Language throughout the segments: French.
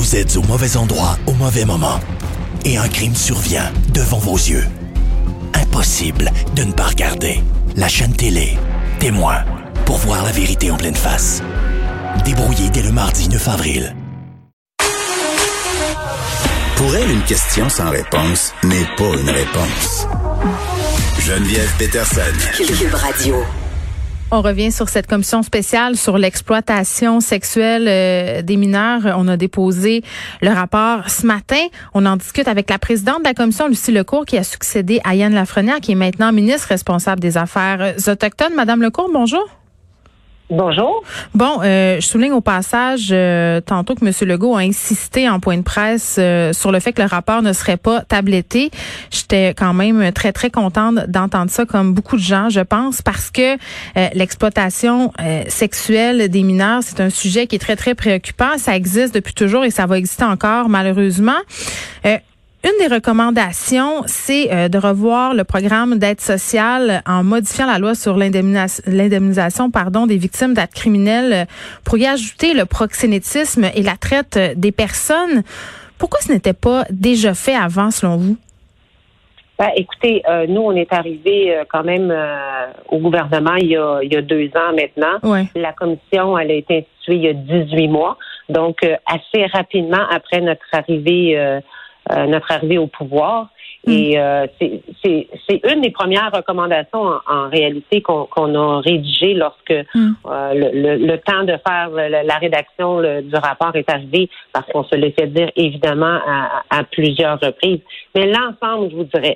Vous êtes au mauvais endroit au mauvais moment. Et un crime survient devant vos yeux. Impossible de ne pas regarder. La chaîne télé, Témoin, pour voir la vérité en pleine face. Débrouillé dès le mardi 9 avril. Pour elle, une question sans réponse n'est pas une réponse. Geneviève Peterson. Cube Radio. On revient sur cette commission spéciale sur l'exploitation sexuelle des mineurs. On a déposé le rapport ce matin. On en discute avec la présidente de la commission, Lucie Lecourt, qui a succédé à Yann Lafrenière, qui est maintenant ministre responsable des Affaires autochtones. Madame Lecourt, bonjour. Bonjour. Bon, je souligne au passage tantôt que M. Legault a insisté en point de presse sur le fait que le rapport ne serait pas tabletté. J'étais quand même très, très contente d'entendre ça, comme beaucoup de gens, je pense, parce que l'exploitation sexuelle des mineurs, c'est un sujet qui est très, très préoccupant. Ça existe depuis toujours et ça va exister encore, malheureusement. Une des recommandations, c'est de revoir le programme d'aide sociale en modifiant la loi sur l'indemnisation des victimes d'actes criminels pour y ajouter le proxénétisme et la traite des personnes. Pourquoi ce n'était pas déjà fait avant, selon vous? Ben, écoutez, nous, on est arrivé quand même au gouvernement il y a 2 ans maintenant. Ouais. La commission, elle a été instituée il y a 18 mois. Donc, assez rapidement après notre arrivée au pouvoir. Et c'est une des premières recommandations en réalité qu'on a rédigées lorsque le temps de faire la rédaction du rapport est arrivé, parce qu'on se le fait dire évidemment à plusieurs reprises. Mais l'ensemble, je vous dirais,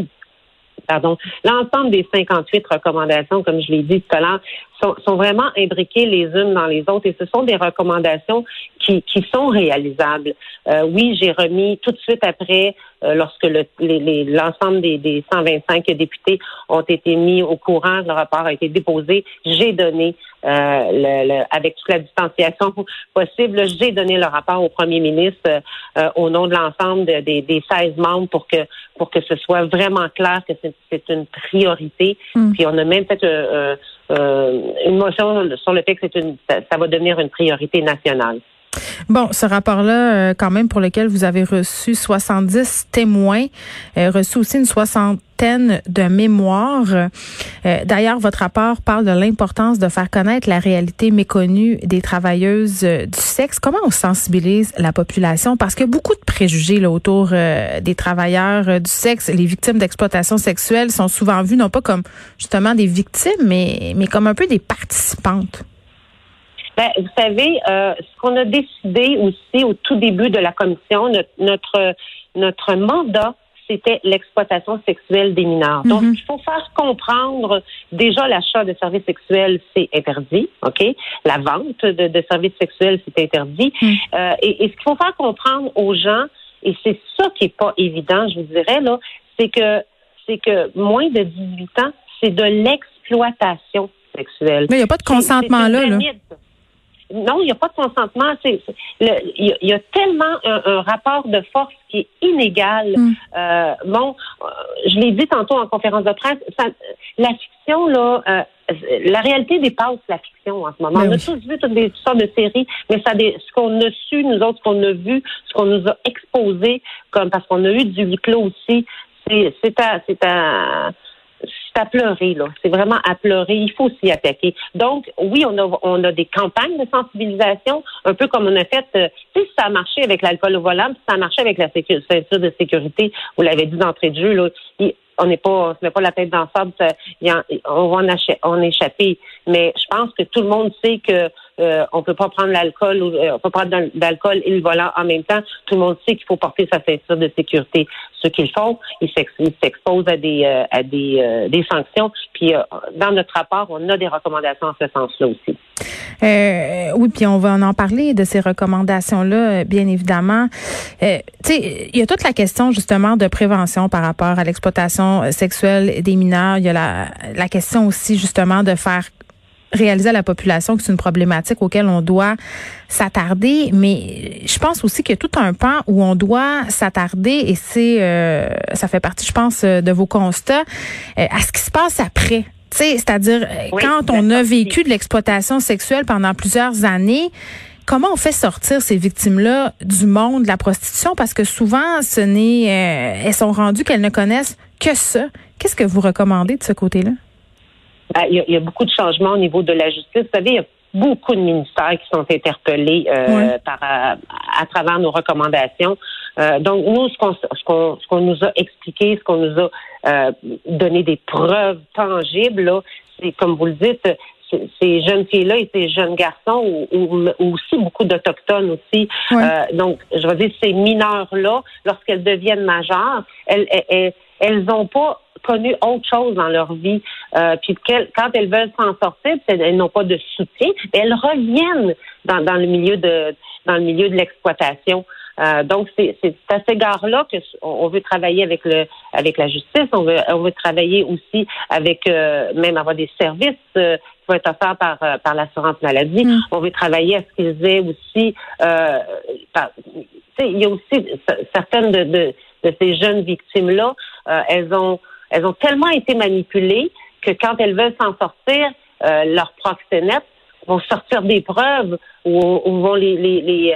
l'ensemble des 58 recommandations, comme je l'ai dit tout à l'heure, sont vraiment imbriquées les unes dans les autres, et ce sont des recommandations qui sont réalisables. Oui, j'ai remis tout de suite après, lorsque l'ensemble des 125 députés ont été mis au courant, le rapport a été déposé, j'ai donné avec toute la distanciation possible, j'ai donné le rapport au premier ministre au nom de l'ensemble des 16 membres pour que ce soit vraiment clair que c'est une priorité. Puis on a même fait une motion sur le fait que ça va devenir une priorité nationale. Bon, ce rapport-là, quand même, pour lequel vous avez reçu 70 témoins, reçu aussi une soixantaine de mémoires. D'ailleurs, votre rapport parle de l'importance de faire connaître la réalité méconnue des travailleuses du sexe. Comment on sensibilise la population? Parce qu'il y a beaucoup de préjugés là, autour des travailleurs du sexe. Les victimes d'exploitation sexuelle sont souvent vues non pas comme justement des victimes, mais comme un peu des participantes. Ben, vous savez, ce qu'on a décidé aussi au tout début de la commission, notre mandat, c'était l'exploitation sexuelle des mineurs. Donc, il faut faire comprendre, déjà, l'achat de services sexuels, c'est interdit, OK? La vente de services sexuels, c'est interdit. Et ce qu'il faut faire comprendre aux gens, et c'est ça qui est pas évident, je vous dirais, là, c'est que moins de 18 ans, c'est de l'exploitation sexuelle. Mais il n'y a pas de consentement là. Non, il n'y a pas de consentement. Il y a tellement un rapport de force qui est inégal. Je l'ai dit tantôt en conférence de presse, la fiction, là, la réalité dépasse la fiction en ce moment. On a tous vu toutes sortes de séries, mais ce qu'on a su, nous autres, ce qu'on a vu, ce qu'on nous a exposé, parce qu'on a eu du huis clos aussi, c'est à pleurer, là. C'est vraiment à pleurer. Il faut s'y attaquer. Donc, oui, on a des campagnes de sensibilisation, un peu comme on a fait, si ça a marché avec l'alcool au volant, si ça a marché avec la ceinture de sécurité, vous l'avez dit d'entrée de jeu, là, on n'est pas la tête dans le sable, on va en échapper. Mais je pense que tout le monde sait que on peut pas prendre l'alcool, on peut prendre l'alcool et le volant en même temps. Tout le monde sait qu'il faut porter sa ceinture de sécurité. Ceux qui le font, ils s'exposent à des sanctions. Puis dans notre rapport, on a des recommandations en ce sens-là aussi. Oui, puis on va en parler de ces recommandations-là, bien évidemment. Tu sais, il y a toute la question justement de prévention par rapport à l'exploitation sexuelle des mineurs. Il y a la question aussi justement de faire réaliser à la population que c'est une problématique auquel on doit s'attarder, mais je pense aussi qu'il y a tout un pan où on doit s'attarder, et ça fait partie, je pense, de vos constats, à ce qui se passe après. C'est-à-dire, quand on a vécu de l'exploitation sexuelle pendant plusieurs années, Comment on fait sortir ces victimes-là du monde de la prostitution? Parce que souvent, elles sont rendues qu'elles ne connaissent que ça. Qu'est-ce que vous recommandez de ce côté-là? Il y a beaucoup de changements au niveau de la justice. Vous savez, il y a beaucoup de ministères qui sont interpellés à travers nos recommandations. Donc, nous, ce qu'on nous a expliqué, ce qu'on nous a donné des preuves tangibles, là, c'est, comme vous le dites, ces jeunes filles-là et ces jeunes garçons, ou aussi beaucoup d'Autochtones aussi. Donc, je veux dire, ces mineurs-là, lorsqu'elles deviennent majeures, elles n'ont pas connu autre chose dans leur vie. Puis quand elles veulent s'en sortir, elles n'ont pas de soutien, mais elles reviennent dans le milieu de l'exploitation. Donc c'est à cet égard-là que on veut travailler avec la justice, on veut travailler aussi avec même avoir des services qui vont être offerts par l'assurance maladie. On veut travailler à ce qu'ils aient aussi il y a aussi certaines de ces jeunes victimes-là, elles ont tellement été manipulées que quand elles veulent s'en sortir, leurs proxénètes vont sortir des preuves ou vont les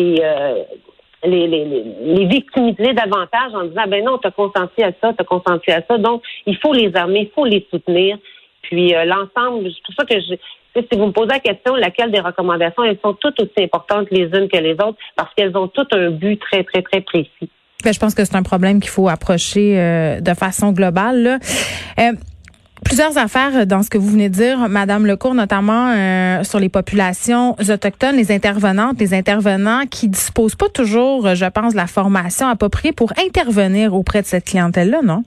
victimiser davantage en disant ben non, t'as consenti à ça. Donc, il faut les armer, il faut les soutenir. Puis l'ensemble, c'est pour ça que si vous me posez la question, laquelle des recommandations, elles sont toutes aussi importantes les unes que les autres parce qu'elles ont toutes un but très, très, très précis. Je pense que c'est un problème qu'il faut approcher de façon globale, là. Plusieurs affaires dans ce que vous venez de dire, Madame Lecourt, notamment sur les populations autochtones, les intervenants qui disposent pas toujours, je pense, de la formation appropriée pour intervenir auprès de cette clientèle-là, non?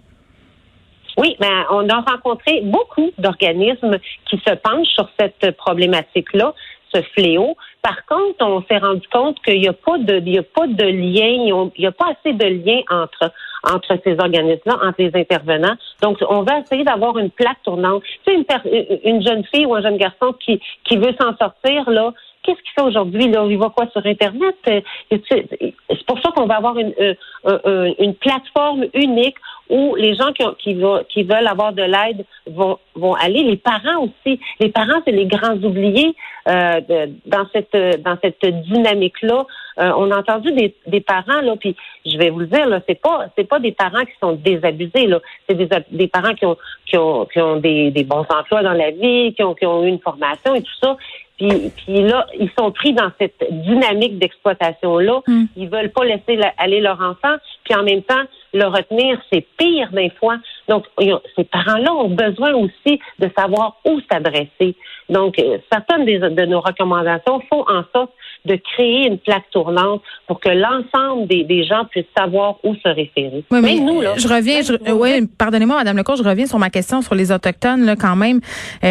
Oui, ben on a rencontré beaucoup d'organismes qui se penchent sur cette problématique-là, ce fléau. Par contre, on s'est rendu compte qu'il n'y a pas de lien, il n'y a pas assez de lien entre ces organismes-là, entre les intervenants. Donc, on va essayer d'avoir une plaque tournante. Tu sais, une jeune fille ou un jeune garçon qui veut s'en sortir, là, qu'est-ce qu'il fait aujourd'hui? Là, il va quoi sur Internet? C'est pour ça qu'on va avoir une plateforme unique où les gens qui veulent avoir de l'aide vont aller. Les parents aussi. Les parents, c'est les grands oubliés dans cette dynamique-là. On a entendu des parents, là, puis je vais vous le dire, là, c'est pas des parents qui sont désabusés, là. C'est des parents qui ont des bons emplois dans la vie, qui ont eu une formation et tout ça. Puis là, ils sont pris dans cette dynamique d'exploitation-là. Ils veulent pas laisser aller leur enfant, puis en même temps, le retenir, c'est pire des fois. Donc, ces parents-là ont besoin aussi de savoir où s'adresser. Donc, certaines de nos recommandations font en sorte de créer une plaque tournante pour que l'ensemble des gens puissent savoir où se référer. Oui, mais nous, là, pardonnez-moi, Madame Lecourt, je reviens sur ma question sur les Autochtones, là, quand même.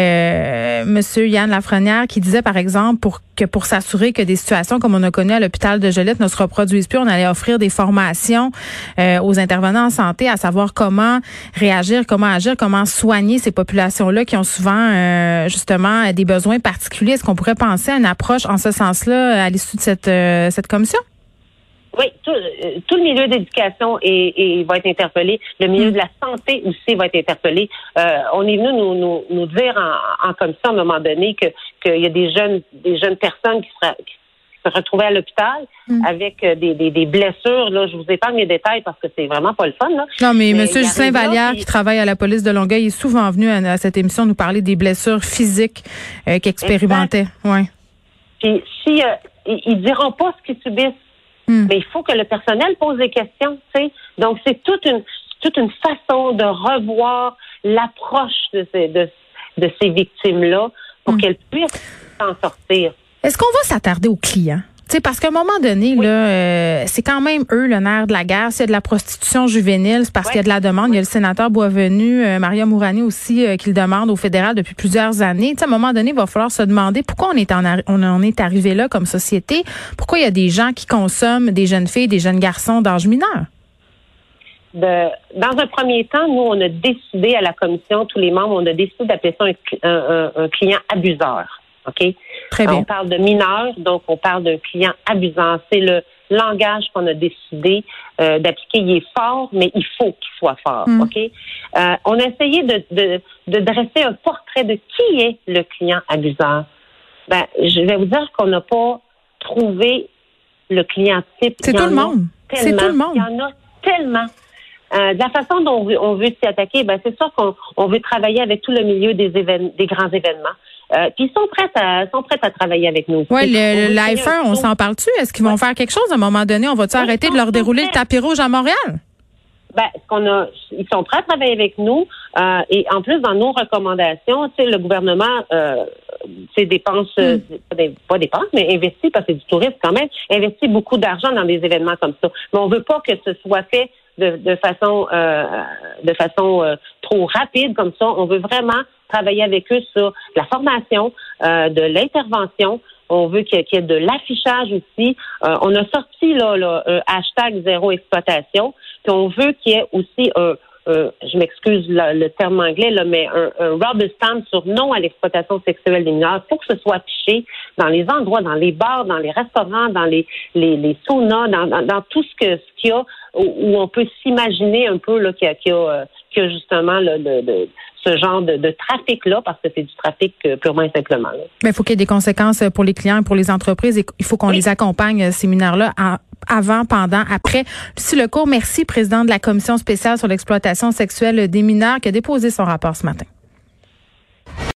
Monsieur Yann Lafrenière qui disait, par exemple, pour s'assurer que des situations comme on a connu à l'hôpital de Joliette ne se reproduisent plus, on allait offrir des formations aux intervenants en santé, à savoir comment réagir, comment agir, comment soigner ces populations-là qui ont souvent, justement, des besoins particuliers. Est-ce qu'on pourrait penser à une approche en ce sens-là à l'issue de cette commission? Oui, tout le milieu d'éducation va être interpellé. Le milieu de la santé aussi va être interpellé. On est venu nous dire en commission à un moment donné qu'il y a des jeunes personnes qui se retrouvaient à l'hôpital avec des blessures. Là, je vous épargne les détails parce que c'est vraiment pas le fun. Là. Non, mais M. Justin Vallière, qui travaille à la police de Longueuil, est souvent venu à cette émission nous parler des blessures physiques qu'il expérimentait. Ouais. Puis ils diront pas ce qu'ils subissent. Mais il faut que le personnel pose des questions, tu sais. Donc, c'est toute une façon de revoir l'approche de ces victimes-là pour qu'elles puissent s'en sortir. Est-ce qu'on va s'attarder aux clients? Tu sais, parce qu'à un moment donné, là, c'est quand même eux le nerf de la guerre. S'il y a de la prostitution juvénile, c'est parce qu'il y a de la demande. Il y a le sénateur Boisvenu, Maria Mourani aussi, qui le demande au fédéral depuis plusieurs années. Tu sais, à un moment donné, il va falloir se demander pourquoi on est arrivé là comme société. Pourquoi il y a des gens qui consomment des jeunes filles, des jeunes garçons d'âge mineur? Dans un premier temps, nous, on a décidé à la commission, tous les membres, on a décidé d'appeler ça un client abuseur. OK? Très bien. On parle de mineurs, donc on parle d'un client abusant. C'est le langage qu'on a décidé d'appliquer. Il est fort, mais il faut qu'il soit fort. OK? On a essayé de dresser un portrait de qui est le client abuseur. Je vais vous dire qu'on n'a pas trouver le client type. C'est tout le monde. C'est tout le monde. Il y en a tellement. De la façon dont on veut s'y attaquer, ben c'est sûr qu'on veut travailler avec tout le milieu des grands événements. Puis ils sont prêts à travailler avec nous. Oui, la F1, on s'en parle-tu? Est-ce qu'ils vont faire quelque chose à un moment donné? On va-tu arrêter de leur dérouler le tapis rouge à Montréal? Ben, ils sont prêts à travailler avec nous. Et en plus, dans nos recommandations, tu sais, le gouvernement dépense, pas dépense, mais investit, parce que c'est du tourisme quand même, investit beaucoup d'argent dans des événements comme ça. Mais on veut pas que ce soit fait de façon trop rapide comme ça. On veut vraiment travailler avec eux sur la formation, de l'intervention. On veut qu'il y ait de l'affichage aussi. On a sorti là hashtag zéro exploitation. Puis on veut qu'il y ait aussi je m'excuse le terme anglais, là, mais un rubber stamp sur non à l'exploitation sexuelle des mineurs. Il faut que ce soit affiché dans les endroits, dans les bars, dans les restaurants, dans les saunas, dans tout ce qu'il y a où on peut s'imaginer un peu là qu'il y a justement ce genre de trafic-là, parce que c'est du trafic purement et simplement. Là. Mais il faut qu'il y ait des conséquences pour les clients et pour les entreprises. Et il faut qu'on les accompagne, ces mineurs-là, avant, pendant, après. Lucie Lecourt, merci, présidente de la Commission spéciale sur l'exploitation sexuelle des mineurs, qui a déposé son rapport ce matin.